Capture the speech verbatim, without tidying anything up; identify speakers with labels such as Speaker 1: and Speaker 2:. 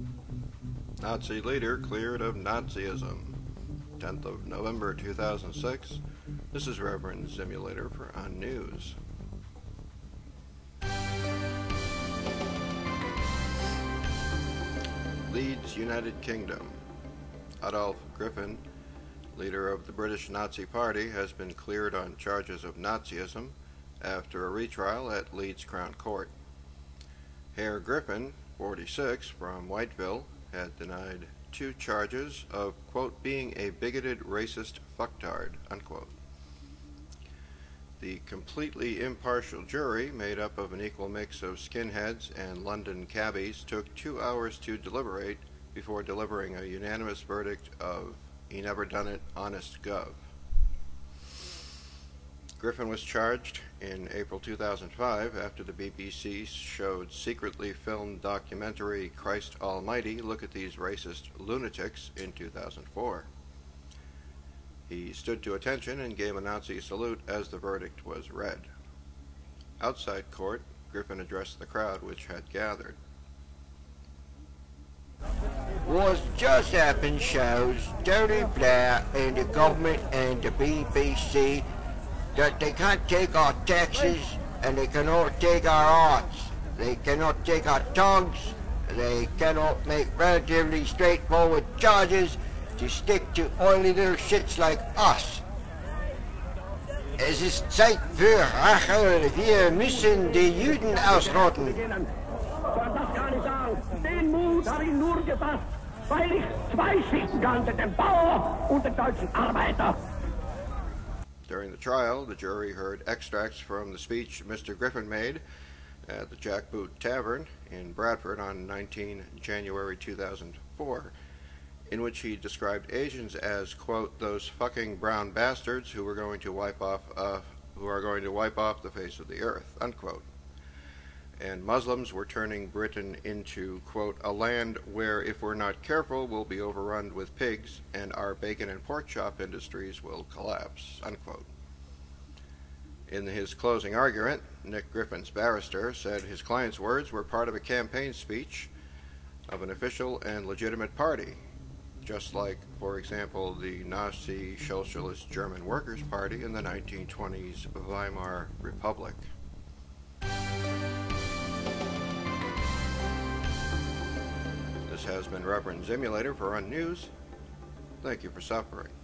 Speaker 1: Nazi leader cleared of Nazism. tenth of November two thousand six. This is Reverend Simulator for On News. Leeds, United Kingdom. Adolf Griffin, leader of the British Nazi Party, has been cleared on charges of Nazism after a retrial at Leeds Crown Court. Herr Griffin, forty-six, from Whiteville, had denied two charges of, quote, being a bigoted racist fucktard, unquote. The completely impartial jury, made up of an equal mix of skinheads and London cabbies, took two hours to deliberate before delivering a unanimous verdict of "he never done it, honest gov." Griffin was charged in April two thousand five after the B B C showed secretly filmed documentary Christ Almighty, Look at These Racist Lunatics in two thousand four. He stood to attention and gave a Nazi salute as the verdict was read. Outside court, Griffin addressed the crowd which had gathered.
Speaker 2: What just happened shows Tony Blair and the government and the B B C that they can't take our taxes and they cannot take our arts. They cannot take our tongues. They cannot make relatively straightforward charges to stick to oily little shits like us. Es ist Zeit für Rache. Wir müssen die Juden ausrotten.
Speaker 3: Das kann ich sagen. Den Mut habe ich nur gefasst, weil ich zwei Schichten kannte, den Bauer und den deutschen Arbeiter.
Speaker 1: During the trial, the jury heard extracts from the speech Mister Griffin made at the Jackboot Tavern in Bradford on the nineteenth of January two thousand four, in which he described Asians as, quote, those fucking brown bastards who were going to wipe off, uh, who are going to wipe off the face of the earth, unquote. And Muslims were turning Britain into, quote, a land where, if we're not careful, we'll be overrun with pigs and our bacon and pork chop industries will collapse, unquote. In his closing argument, Nick Griffin's barrister said his client's words were part of a campaign speech of an official and legitimate party, just like, for example, the Nazi Socialist German Workers' Party in the nineteen twenties Weimar Republic. This has been Reverend Simulator for On News. Thank you for suffering.